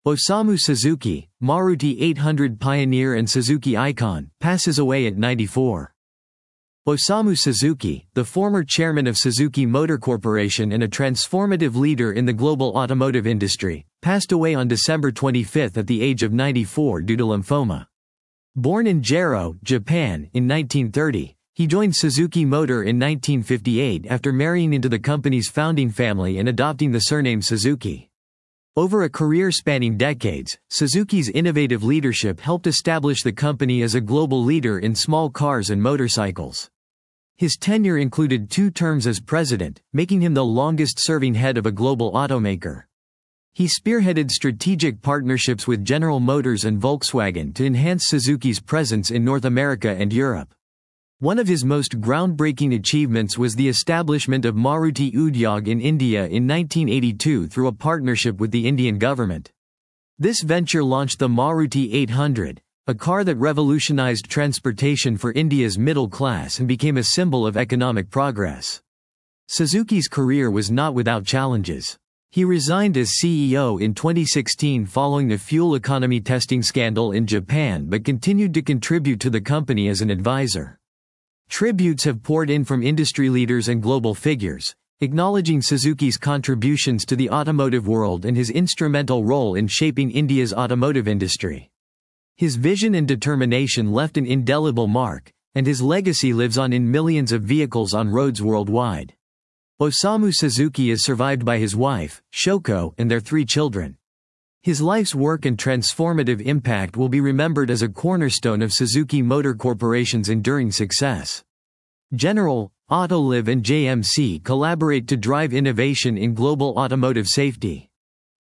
Osamu Suzuki, Maruti 800 pioneer and Suzuki icon, passes away at 94. Osamu Suzuki, the former chairman of Suzuki Motor Corporation and a transformative leader in the global automotive industry, passed away on December 25 at the age of 94 due to lymphoma. Born in Jero, Japan, in 1930, he joined Suzuki Motor in 1958 after marrying into the company's founding family and adopting the surname Suzuki. Over a career spanning decades, Suzuki's innovative leadership helped establish the company as a global leader in small cars and motorcycles. His tenure included 2 terms as president, making him the longest-serving head of a global automaker. He spearheaded strategic partnerships with General Motors and Volkswagen to enhance Suzuki's presence in North America and Europe. One of his most groundbreaking achievements was the establishment of Maruti Udyog in India in 1982 through a partnership with the Indian government. This venture launched the Maruti 800, a car that revolutionized transportation for India's middle class and became a symbol of economic progress. Suzuki's career was not without challenges. He resigned as CEO in 2016 following the fuel economy testing scandal in Japan but continued to contribute to the company as an advisor. Tributes have poured in from industry leaders and global figures, acknowledging Suzuki's contributions to the automotive world and his instrumental role in shaping India's automotive industry. His vision and determination left an indelible mark, and his legacy lives on in millions of vehicles on roads worldwide. Osamu Suzuki is survived by his wife, Shoko, and their 3 children. His life's work and transformative impact will be remembered as a cornerstone of Suzuki Motor Corporation's enduring success. General, Autoliv and JMC collaborate to drive innovation in global automotive safety.